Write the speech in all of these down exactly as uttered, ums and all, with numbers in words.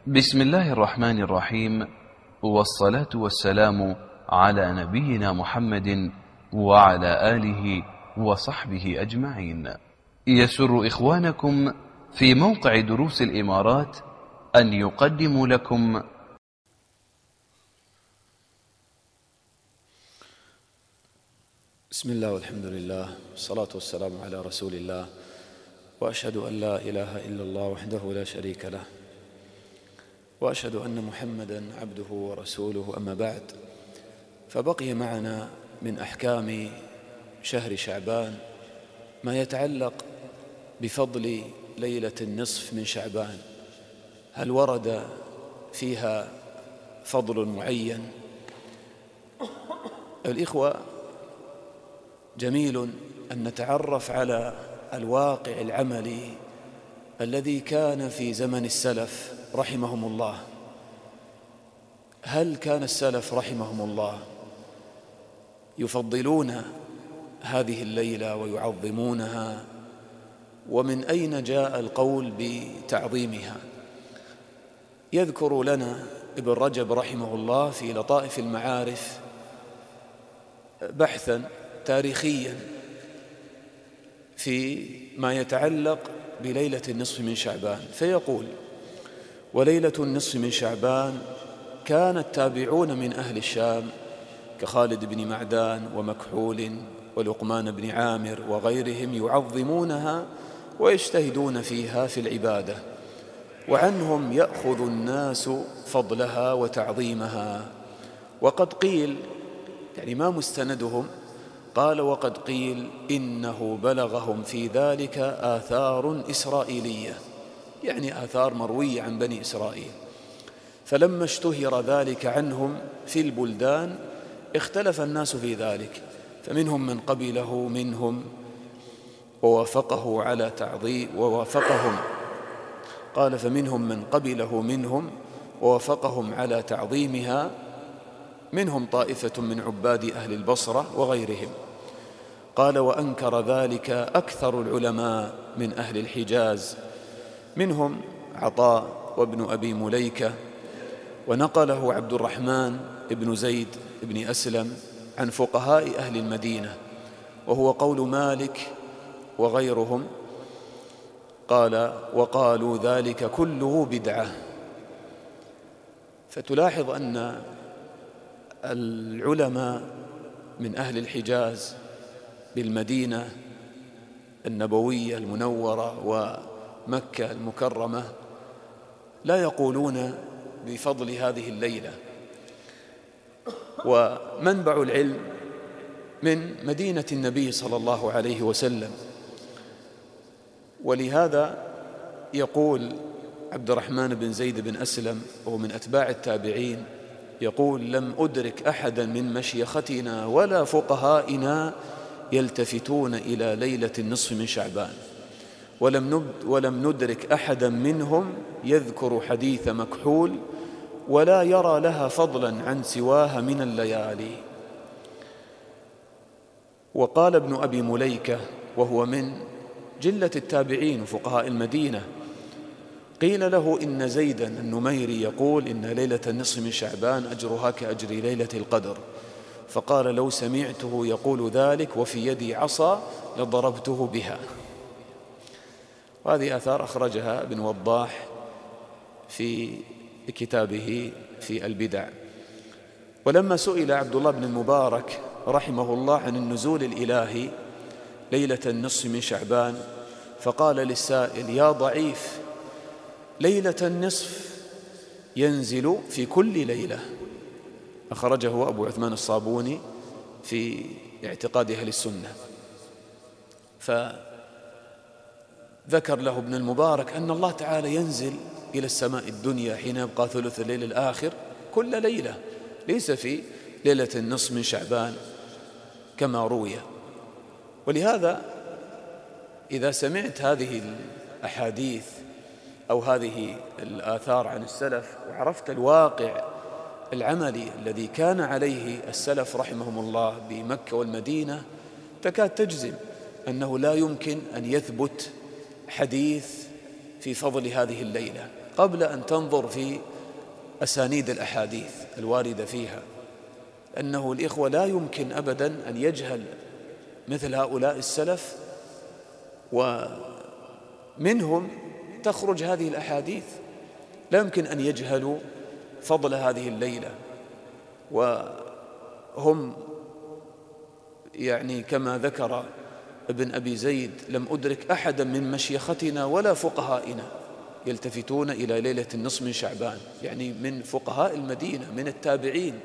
بسم الله الرحمن الرحيم، والصلاة والسلام على نبينا محمد وعلى آله وصحبه أجمعين. يسر إخوانكم في موقع دروس الإمارات أن يقدموا لكم بسم الله والحمد لله والصلاة والسلام على رسول الله، وأشهد أن لا إله إلا الله وحده لا شريك له، وأشهد أن محمدًا عبده ورسوله. أما بعد، فبقي معنا من أحكام شهر شعبان ما يتعلق بفضل ليلة النصف من شعبان. هل ورد فيها فضل معين؟ الإخوة، جميل أن نتعرف على الواقع العملي الذي كان في زمن السلف رحمهم الله. هل كان السلف رحمهم الله يفضلون هذه الليلة ويعظمونها؟ ومن أين جاء القول بتعظيمها؟ يذكر لنا ابن رجب رحمه الله في لطائف المعارف بحثاً تاريخياً في ما يتعلق بليلة النصف من شعبان، فيقول: وليلة النصف من شعبان كان التابعون من أهل الشام كخالد بن معدان ومكحول ولقمان بن عامر وغيرهم يعظمونها ويجتهدون فيها في العبادة، وعنهم يأخذ الناس فضلها وتعظيمها. وقد قيل، يعني ما مستندهم، قال: وقد قيل إنه بلغهم في ذلك آثار إسرائيلية، يعني آثار مروية عن بني إسرائيل، فلما اشتهر ذلك عنهم في البلدان اختلف الناس في ذلك، فمنهم من قبله منهم ووافقه على تعظيم ووافقهم قال فمنهم من قبله منهم ووافقهم على تعظيمها، منهم طائفة من عباد أهل البصرة وغيرهم. قال: وأنكر ذلك أكثر العلماء من أهل الحجاز، منهم عطاء وابن أبي مليكة، ونقله عبد الرحمن بن زيد بن أسلم عن فقهاء أهل المدينة، وهو قول مالك وغيرهم. قال: وقالوا ذلك كله بدعة. فتلاحظ أن العلماء من أهل الحجاز بالمدينة النبوية المنورة ومكة المكرمة لا يقولون بفضل هذه الليلة، ومنبع العلم من مدينة النبي صلى الله عليه وسلم. ولهذا يقول عبد الرحمن بن زيد بن أسلم، وهو من أتباع التابعين، يقول: لم أدرك أحدا من مشيختنا ولا فقهائنا يلتفتون إلى ليلة النصف من شعبان، ولم ولم ندرك أحدا منهم يذكر حديث مكحول ولا يرى لها فضلا عن سواها من الليالي. وقال ابن أبي مليكة، وهو من جلة التابعين وفقهاء المدينة، قيل له إن زيدا النميري يقول إن ليلة النصف من شعبان أجرها كأجر ليلة القدر، فقال: لو سمعته يقول ذلك وفي يدي عصا لضربته بها. وهذه آثار أخرجها ابن وضاح في كتابه في البدع. ولما سئل عبد الله بن المبارك رحمه الله عن النزول الإلهي ليلة النصف من شعبان، فقال للسائل: يا ضعيف، ليلة النصف ينزل في كل ليلة. أخرجه أبو عثمان الصابوني في اعتقاد أهل السنة. فذكر له ابن المبارك أن الله تعالى ينزل إلى السماء الدنيا حين يبقى ثلث الليل الآخر كل ليلة، ليس في ليلة النصف من شعبان كما روي. ولهذا إذا سمعت هذه الأحاديث أو هذه الآثار عن السلف وعرفت الواقع العملي الذي كان عليه السلف رحمهم الله بمكة والمدينة، تكاد تجزم أنه لا يمكن أن يثبت حديث في فضل هذه الليلة. قبل أن تنظر في أسانيد الأحاديث الواردة فيها، أنه الإخوة لا يمكن أبدا أن يجهل مثل هؤلاء السلف ومنهم تخرج هذه الأحاديث، لا يمكن أن يجهلوا فضل هذه الليلة، وهم يعني كما ذكر ابن أبي زيد: لم أدرك أحدا من مشيختنا ولا فقهائنا يلتفتون إلى ليلة النصف من شعبان، يعني من فقهاء المدينة من التابعين،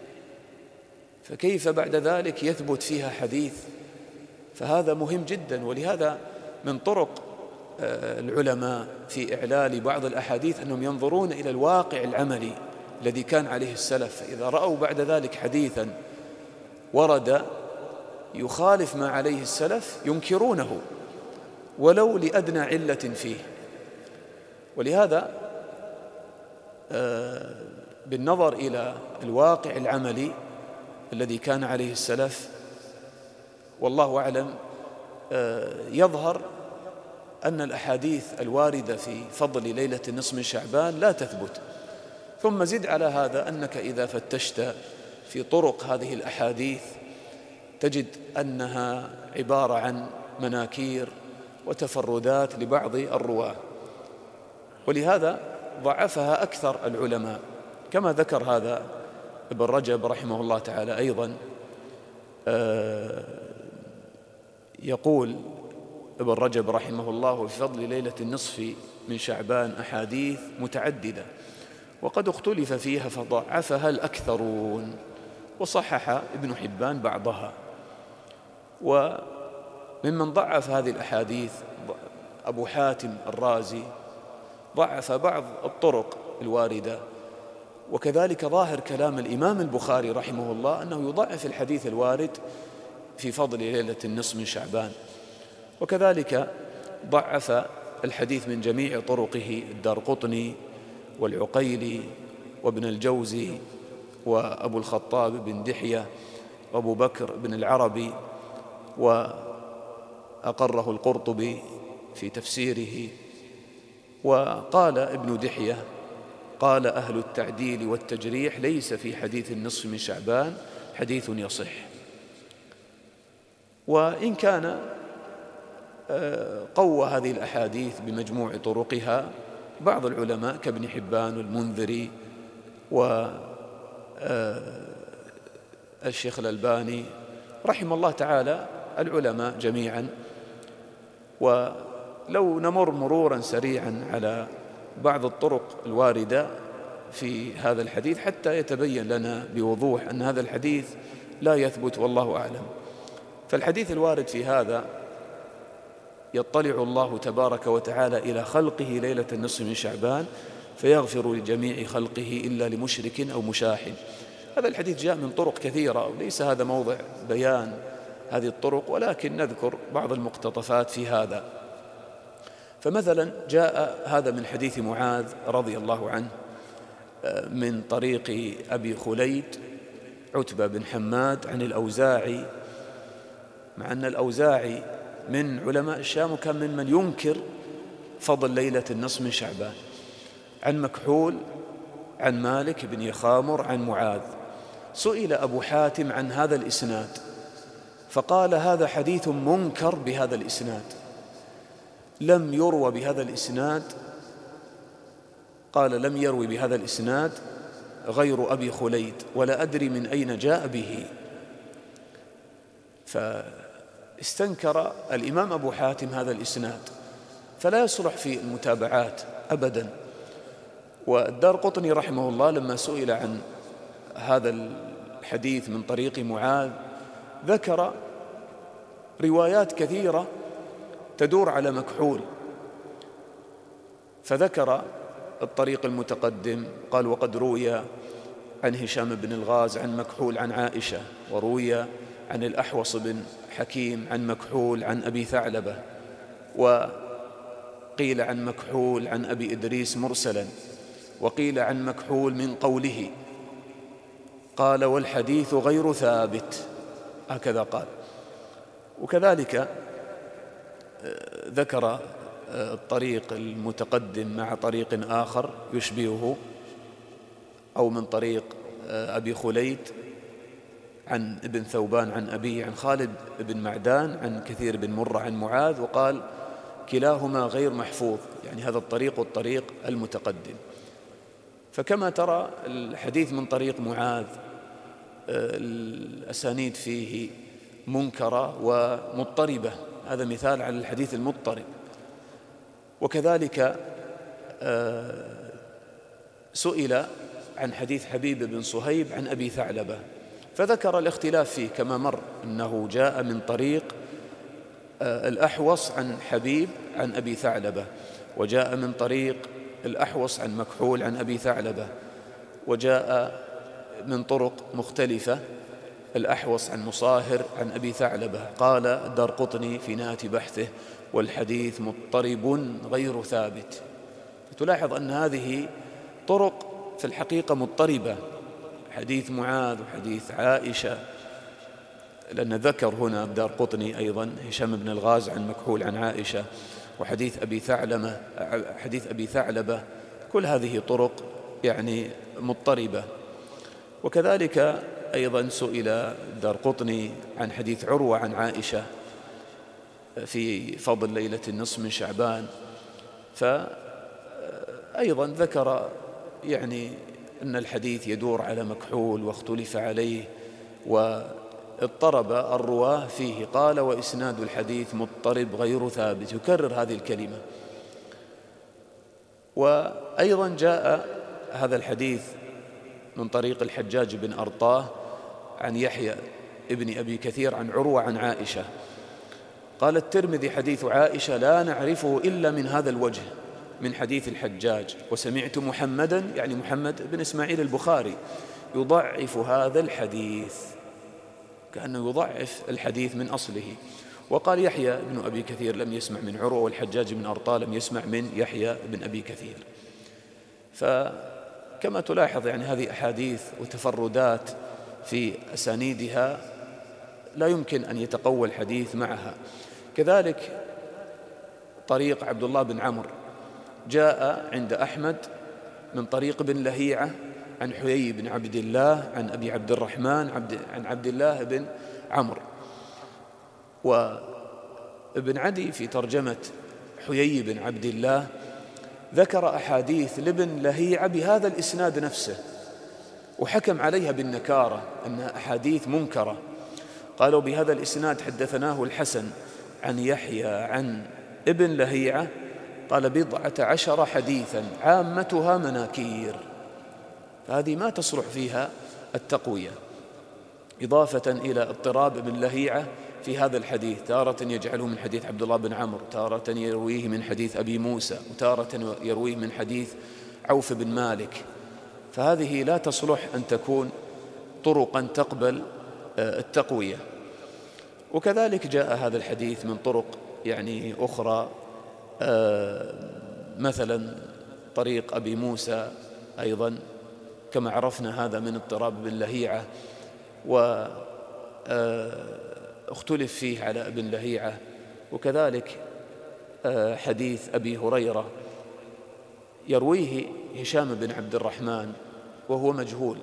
فكيف بعد ذلك يثبت فيها حديث؟ فهذا مهم جدا. ولهذا من طرق العلماء في إعلال بعض الأحاديث أنهم ينظرون إلى الواقع العملي الذي كان عليه السلف، فإذا رأوا بعد ذلك حديثا ورد يخالف ما عليه السلف ينكرونه ولو لأدنى علة فيه. ولهذا بالنظر إلى الواقع العملي الذي كان عليه السلف والله أعلم يظهر أن الأحاديث الواردة في فضل ليلة النصف من شعبان لا تثبت. ثم زد على هذا أنك إذا فتشت في طرق هذه الأحاديث تجد أنها عبارة عن مناكير وتفردات لبعض الرواة، ولهذا ضعفها أكثر العلماء، كما ذكر هذا ابن رجب رحمه الله تعالى أيضا. يقول ابن رجب رحمه الله: في فضل ليلة النصف من شعبان أحاديث متعددة وقد اختلف فيها فضعفها الأكثرون، وصحح ابن حبان بعضها. وممن ضعف هذه الأحاديث أبو حاتم الرازي ضعف بعض الطرق الواردة، وكذلك ظاهر كلام الإمام البخاري رحمه الله أنه يضعف الحديث الوارد في فضل ليلة النصف من شعبان، وكذلك ضعف الحديث من جميع طرقه الدارقطني والعقيلي وابن الجوزي وأبو الخطاب بن دحية وأبو بكر بن العربي، وأقره القرطبي في تفسيره. وقال ابن دحية: قال أهل التعديل والتجريح: ليس في حديث النصف من شعبان حديث يصح. وإن كان قوى هذه الأحاديث بمجموع طرقها بعض العلماء كابن حبان والمنذري والشيخ الألباني رحم الله تعالى العلماء جميعا. ولو نمر مرورا سريعا على بعض الطرق الواردة في هذا الحديث حتى يتبين لنا بوضوح أن هذا الحديث لا يثبت والله أعلم. فالحديث الوارد في هذا: يطلع الله تبارك وتعالى إلى خلقه ليلة النصف من شعبان فيغفر لجميع خلقه إلا لمشرك أو مشاحن. هذا الحديث جاء من طرق كثيرة وليس هذا موضع بيان هذه الطرق، ولكن نذكر بعض المقتطفات في هذا. فمثلا جاء هذا من حديث معاذ رضي الله عنه من طريق أبي خليد عتبة بن حماد عن الأوزاعي، مع أن الأوزاعي من علماء الشام وكان ممن ينكر فضل ليلة النصف من شعبان، عن مكحول عن مالك بن يخامر عن معاذ. سئل أبو حاتم عن هذا الإسناد فقال: هذا حديث منكر بهذا الإسناد، لم يروى بهذا الإسناد، قال لم يروي بهذا الإسناد غير أبي خليد ولا أدري من أين جاء به. فاستنكر الإمام أبو حاتم هذا الإسناد، فلا يصلح في المتابعات أبدا. والدارقطني رحمه الله لما سئل عن هذا الحديث من طريق معاذ ذكر روايات كثيرة تدور على مكحول، فذكر الطريق المتقدم قال: وقد روي عن هشام بن الغاز عن مكحول عن عائشة، وروي عن الأحوص بن حكيم عن مكحول عن أبي ثعلبة، وقيل عن مكحول عن أبي إدريس مرسلا، وقيل عن مكحول من قوله، قال: والحديث غير ثابت، هكذا قال. وكذلك ذكر الطريق المتقدم مع طريق آخر يشبهه، أو من طريق أبي خليد عن ابن ثوبان عن أبيه عن خالد بن معدان عن كثير بن مرة عن معاذ، وقال كلاهما غير محفوظ، يعني هذا الطريق والطريق المتقدم. فكما ترى الحديث من طريق معاذ الأسانيد فيه منكرة ومضطربة، هذا مثال على الحديث المضطرب. وكذلك سئل عن حديث حبيب بن صهيب عن أبي ثعلبة، فذكر الاختلاف فيه كما مر، أنه جاء من طريق الأحوص عن حبيب عن أبي ثعلبة، وجاء من طريق الأحوص عن مكحول عن أبي ثعلبة، وجاء من طرق مختلفة الأحوص عن مصاهر عن أبي ثعلبة. قال الدارقطني في نهاية بحثه والحديث مضطرب غير ثابت. فتلاحظ أن هذه طرق في الحقيقة مضطربة، حديث معاذ وحديث عائشة، لأن ذكر هنا الدارقطني أيضا هشام بن الغاز عن مكحول عن عائشة، وحديث أبي ثعلبة حديث أبي ثعلبة، كل هذه طرق يعني مضطربة. وكذلك أيضا سئل الدارقطني عن حديث عروة عن عائشة في فضل ليلة النصف من شعبان، فأيضا ذكر يعني أن الحديث يدور على مكحول واختلف عليه واضطرب الرواه فيه. قال وإسناد الحديث مضطرب غير ثابت، يكرر هذه الكلمة. وأيضا جاء هذا الحديث من طريق الحجاج بن أرطاه عن يحيى ابن أبي كثير عن عروة عن عائشة. قال الترمذي حديث عائشة لا نعرفه إلا من هذا الوجه من حديث الحجاج، وسمعت محمدا يعني محمد بن إسماعيل البخاري يضعف هذا الحديث، كأنه يضعف الحديث من أصله. وقال يحيى بن أبي كثير لم يسمع من عروة، والحجاج بن أرطاه لم يسمع من يحيى بن أبي كثير. فكما تلاحظ يعني هذه أحاديث وتفردات في أسانيدها لا يمكن أن يتقوى الحديث معها. كذلك طريق عبد الله بن عمرو جاء عند أحمد من طريق بن لهيعة عن حيي بن عبد الله عن أبي عبد الرحمن عبد عن عبد الله بن عمرو. وابن عدي في ترجمة حيي بن عبد الله ذكر أحاديث لابن لهيعة بهذا الإسناد نفسه، وحكم عليها بالنكارة أنها أحاديث منكرة. قالوا بهذا الإسناد حدثناه الحسن عن يحيى عن ابن لهيعة، قال بضعة عشر حديثا عامتها مناكير، فهذه ما تصلح فيها التقوية. إضافة إلى اضطراب ابن لهيعة في هذا الحديث، تارة يجعله من حديث عبد الله بن عمرو، تارة يرويه من حديث أبي موسى، وتارة يرويه من حديث عوف بن مالك، فهذه لا تصلح أن تكون طرقا تقبل التقوية. وكذلك جاء هذا الحديث من طرق يعني أخرى، مثلا طريق أبي موسى أيضا كما عرفنا هذا من اضطراب بن لهيعة، واختلف فيه على ابن لهيعة. وكذلك حديث أبي هريرة يرويه هشام بن عبد الرحمن وهو مجهول،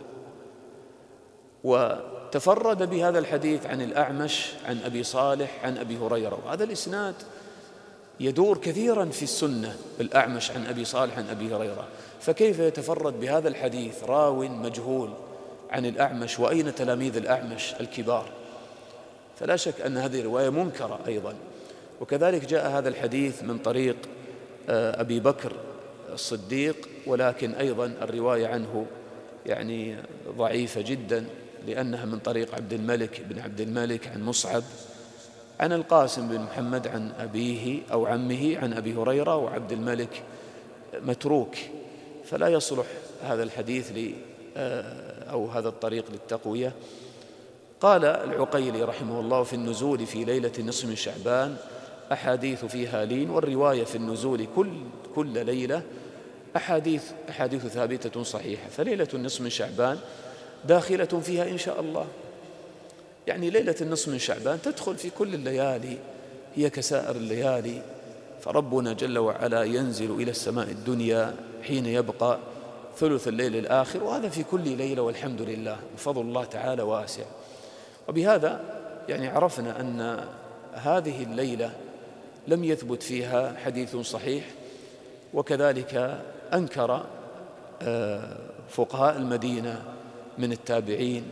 وتفرد بهذا الحديث عن الأعمش عن أبي صالح عن أبي هريرة، وهذا الإسناد يدور كثيرا في السنة، الأعمش عن أبي صالح عن أبي هريرة، فكيف يتفرد بهذا الحديث راو مجهول عن الأعمش، وأين تلاميذ الأعمش الكبار؟ فلا شك أن هذه الرواية منكرة أيضا. وكذلك جاء هذا الحديث من طريق أبي بكر الصديق، ولكن أيضا الرواية عنه يعني ضعيفة جدا، لأنها من طريق عبد الملك بن عبد الملك عن مصعب عن القاسم بن محمد عن أبيه أو عمه عن أبي هريرة، وعبد الملك متروك، فلا يصلح هذا الحديث ل أو هذا الطريق للتقوية. قال العقيلي رحمه الله في النزول في ليلة النصف من شعبان أحاديث فيها لين، والرواية في النزول كل كل ليلة أحاديث أحاديث ثابتة صحيحة، فليلة النصف من شعبان داخلة فيها إن شاء الله، يعني ليلة النصف من شعبان تدخل في كل الليالي، هي كسائر الليالي، فربنا جل وعلا ينزل إلى السماء الدنيا حين يبقى ثلث الليل الآخر، وهذا في كل ليلة، والحمد لله، فضل الله تعالى واسع. وبهذا يعني عرفنا أن هذه الليلة لم يثبت فيها حديث صحيح، وكذلك أنكر فقهاء المدينة من التابعين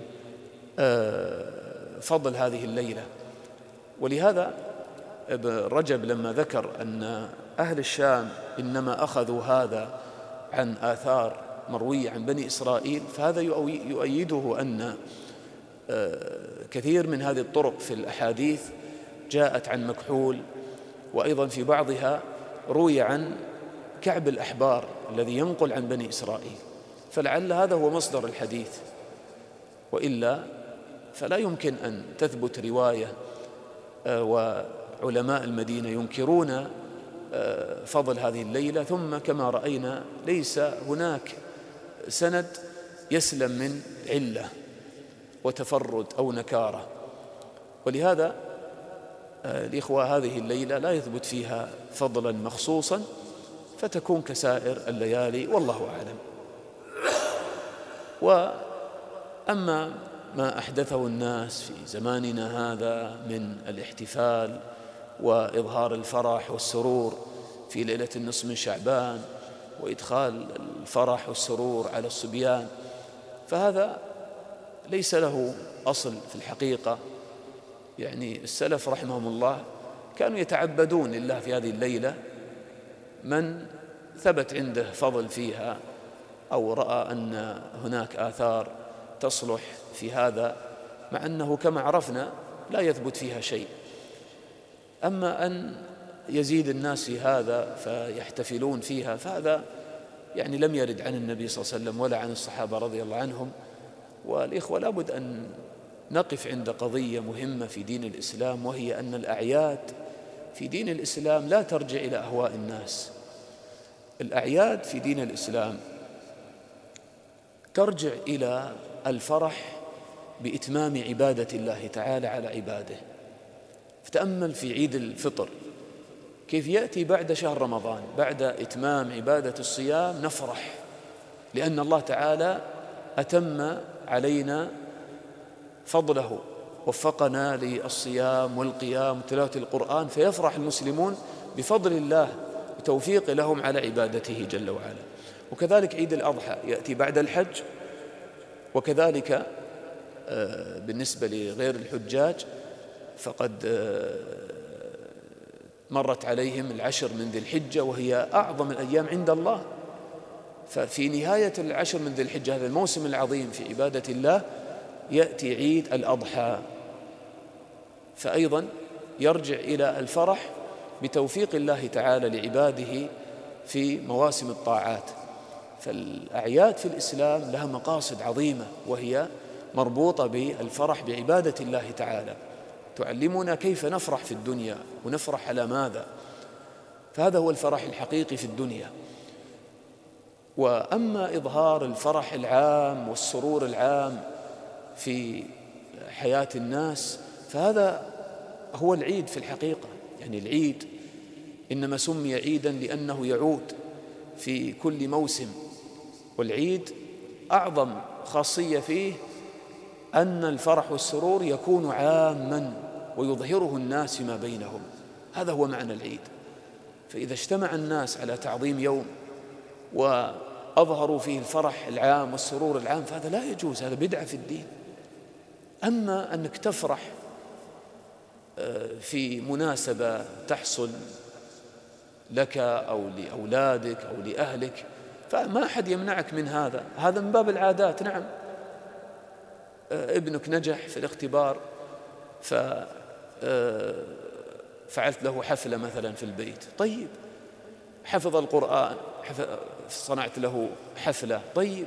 فضل هذه الليلة. ولهذا ابن رجب لما ذكر أن أهل الشام إنما أخذوا هذا عن آثار مروية عن بني إسرائيل، فهذا يؤيده أن كثير من هذه الطرق في الأحاديث جاءت عن مكحول، وأيضا في بعضها روي عن كعب الأحبار الذي ينقل عن بني إسرائيل، فلعل هذا هو مصدر الحديث، وإلا فلا يمكن أن تثبت رواية وعلماء المدينة ينكرون فضل هذه الليلة، ثم كما رأينا ليس هناك سند يسلم من علة وتفرد أو نكارة. ولهذا الإخوة هذه الليلة لا يثبت فيها فضلا مخصوصا، فتكون كسائر الليالي، والله أعلم. وأما ما أحدثه الناس في زماننا هذا من الاحتفال وإظهار الفرح والسرور في ليلة النصف من شعبان، وإدخال الفرح والسرور على الصبيان، فهذا ليس له أصل في الحقيقة. يعني السلف رحمهم الله كانوا يتعبدون لله في هذه الليلة، من ثبت عنده فضل فيها أو رأى أن هناك آثار تصلح في هذا، مع أنه كما عرفنا لا يثبت فيها شيء. أما أن يزيد الناس في هذا فيحتفلون فيها، فهذا يعني لم يرد عن النبي صلى الله عليه وسلم ولا عن الصحابة رضي الله عنهم. والإخوة لابد أن نقف عند قضية مهمة في دين الإسلام، وهي أن الأعياد في دين الإسلام لا ترجع إلى أهواء الناس. الأعياد في دين الإسلام ترجع إلى الفرح بإتمام عبادة الله تعالى على عباده. فتأمل في عيد الفطر كيف يأتي بعد شهر رمضان، بعد إتمام عبادة الصيام نفرح لأن الله تعالى أتم علينا فضله، وفقنا للصيام والقيام وتلاوة القرآن، فيفرح المسلمون بفضل الله وتوفيق لهم على عبادته جل وعلا. وكذلك عيد الأضحى يأتي بعد الحج، وكذلك بالنسبة لغير الحجاج فقد مرت عليهم العشر من ذي الحجة، وهي أعظم الأيام عند الله. ففي نهاية العشر من ذي الحجة، هذا الموسم العظيم في عبادة الله، يأتي عيد الأضحى، فأيضا يرجع إلى الفرح بتوفيق الله تعالى لعباده في مواسم الطاعات. فالأعياد في الإسلام لها مقاصد عظيمة، وهي مربوطة بالفرح بعبادة الله تعالى، تعلمنا كيف نفرح في الدنيا ونفرح على ماذا، فهذا هو الفرح الحقيقي في الدنيا. وأما إظهار الفرح العام والسرور العام في حياة الناس، فهذا هو العيد في الحقيقة. يعني العيد إنما سمي عيدا لأنه يعود في كل موسم، والعيد أعظم خاصية فيه أن الفرح والسرور يكون عاما ويظهره الناس فيما بينهم، هذا هو معنى العيد. فإذا اجتمع الناس على تعظيم يوم وأظهروا فيه الفرح العام والسرور العام، فهذا لا يجوز، هذا بدعة في الدين. أما أنك تفرح في مناسبة تحصل لك أو لأولادك أو لأهلك، فما أحد يمنعك من هذا، هذا من باب العادات. نعم، ابنك نجح في الاختبار ففعلت له حفلة مثلا في البيت، طيب، حفظ القرآن صنعت له حفلة، طيب.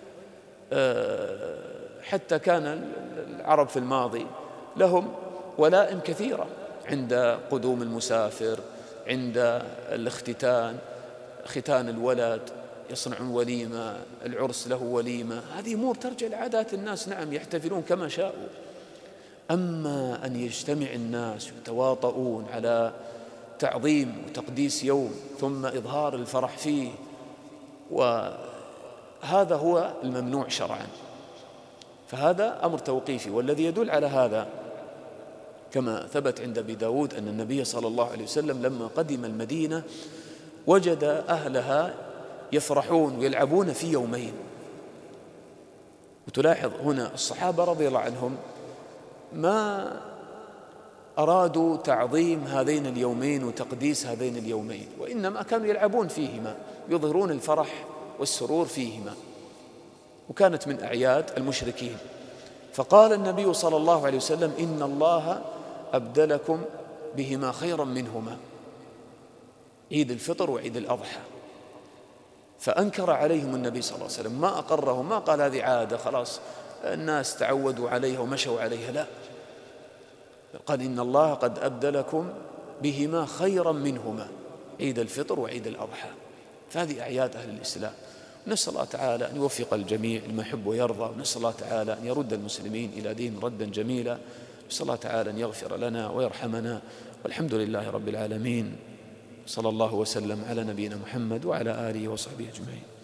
حتى كان العرب في الماضي لهم ولائم كثيرة عند قدوم المسافر، عند الاختتان، ختان الولد يصنعون وليمة، العرس له وليمة، هذه أمور ترجع لعادات الناس. نعم، يحتفلون كما شاءوا. أما أن يجتمع الناس يتواطؤون على وتعظيم وتقديس يوم ثم إظهار الفرح فيه، وهذا هو الممنوع شرعا. فهذا أمر توقيفي. والذي يدل على هذا كما ثبت عند أبي داود أن النبي صلى الله عليه وسلم لما قدم المدينة وجد أهلها يفرحون ويلعبون في يومين. وتلاحظ هنا الصحابة رضي الله عنهم ما أرادوا تعظيم هذين اليومين وتقديس هذين اليومين، وإنما كانوا يلعبون فيهما يظهرون الفرح والسرور فيهما، وكانت من أعياد المشركين. فقال النبي صلى الله عليه وسلم: إن الله أبدلكم بهما خيرا منهما، عيد الفطر وعيد الأضحى. فأنكر عليهم النبي صلى الله عليه وسلم، ما أقرهم، ما قال هذه عادة خلاص الناس تعودوا عليها ومشوا عليها، لا، قال: إن الله قد أبدلكم بهما خيرا منهما، عيد الفطر وعيد الأضحى. فهذه أعياد أهل الإسلام. نسأل الله تعالى أن يوفق الجميع لما يحب ويرضى، ونسأل الله تعالى أن يرد المسلمين إلى دين ردا جميلا، نسأل الله تعالى أن يغفر لنا ويرحمنا، والحمد لله رب العالمين. صلى الله وسلم على نبينا محمد وعلى آله وصحبه أجمعين.